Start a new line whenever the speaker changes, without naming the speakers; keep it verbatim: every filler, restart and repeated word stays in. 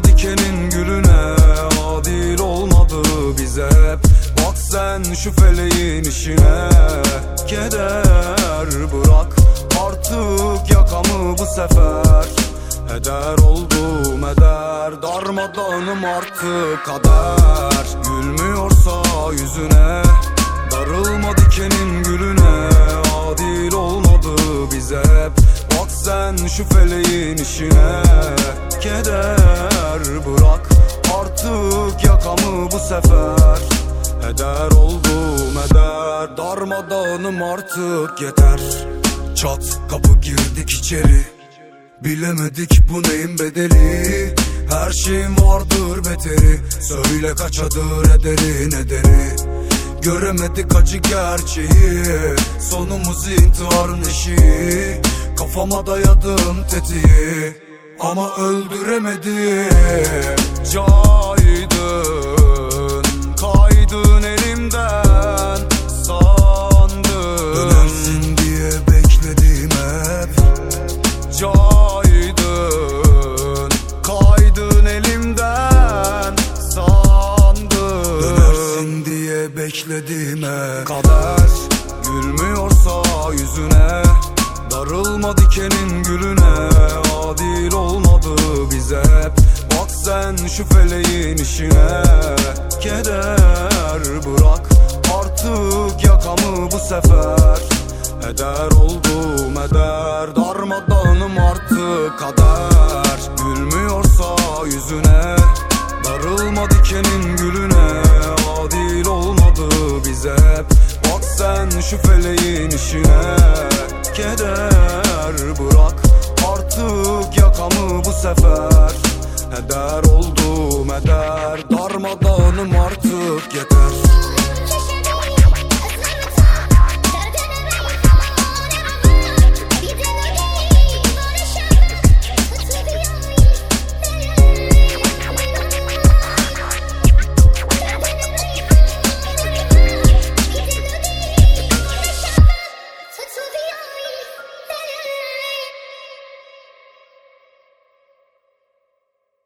Darılma dikenin gülüne, adil olmadı bize hep. Bak sen şu feleğin işine, keder bırak artık yakamı bu sefer. Heder oldum eder, darmadağınım artık kader. Gülmüyorsa yüzüne, darılma dikenin gülüne, adil olmadı bize hep. Bak sen şu feleğin işine, keder bırak artık yakamı bu sefer. Heder oldum eder, darmadağınım artık yeter. Çat kapı girdik içeri, bilemedik bu neyin bedeli. Her şeyin vardır beteri, söyle kaçadır ederi nedeni. Göremedik acı gerçeği, sonumuz intiharın eşiği. Kafama dayadım tetiği ama öldüremedim. Caydın, kaydın elimden sandım. Dönersin diye bekledim hep. Caydın, kaydın elimden sandım. Dönersin diye bekledim hep. Kader gülmüyorsa yüzüne, darılma dikenin gülüne, adil olmadı bize hep. Bak sen şu feleğin işine, keder bırak artık yakamı bu sefer. Heder oldum eder, darmadağınım artık kader. Gülmüyorsa yüzüne,